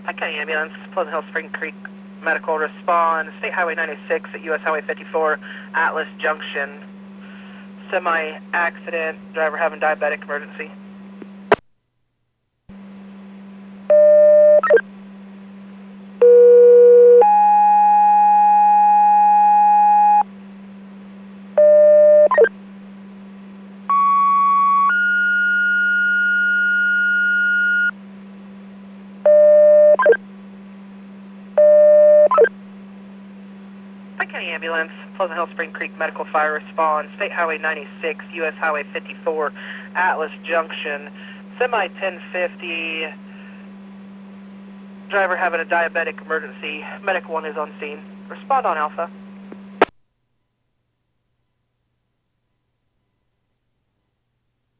Pike County Ambulance, Pleasant Hill, Spring Creek, medical respond, State Highway 96 at US Highway 54, Atlas Junction. Semi-accident, driver having diabetic emergency. Pike County Ambulance, Pleasant Hill, Spring Creek, medical fire response, State Highway 96, US Highway 54, Atlas Junction, semi 1050, driver having a diabetic emergency, medic 1 is on scene. Respond on Alpha.